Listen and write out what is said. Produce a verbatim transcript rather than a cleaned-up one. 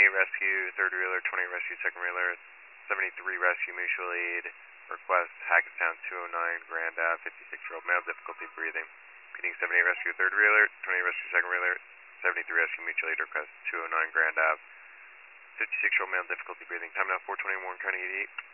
twenty-eight rescue, third reeler, twenty rescue, second reeler, seventy-three rescue, mutual aid, request Hackettstown two oh nine, Grand Ave, fifty-six-year-old male, difficulty breathing. Repeating seventy-eight rescue, third reeler, twenty rescue, second reeler, seventy-three rescue, mutual aid, request two oh nine, Grand Ave, fifty-six-year-old male, difficulty breathing. Time now four twenty-one, County eighty-eight.